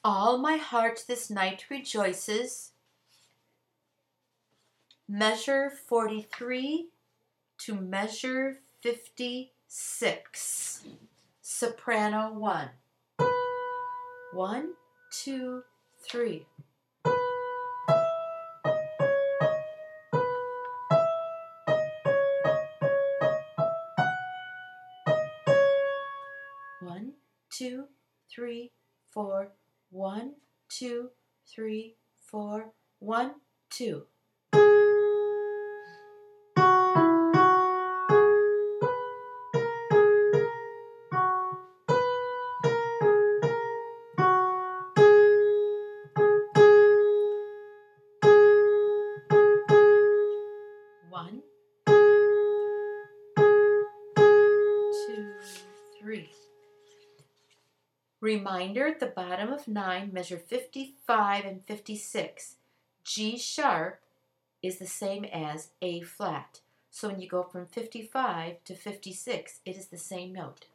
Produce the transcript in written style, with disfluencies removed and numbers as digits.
All my heart this night rejoices. Measure 43 to measure 56. Soprano 1. 1, 2, 3. One, two, three, four. 1, 2, 3, 4. 1, 2. One, 2, 3. Reminder at the bottom of 9, measure 55 and 56. G sharp is the same as A flat. So when you go from 55 to 56, it is the same note.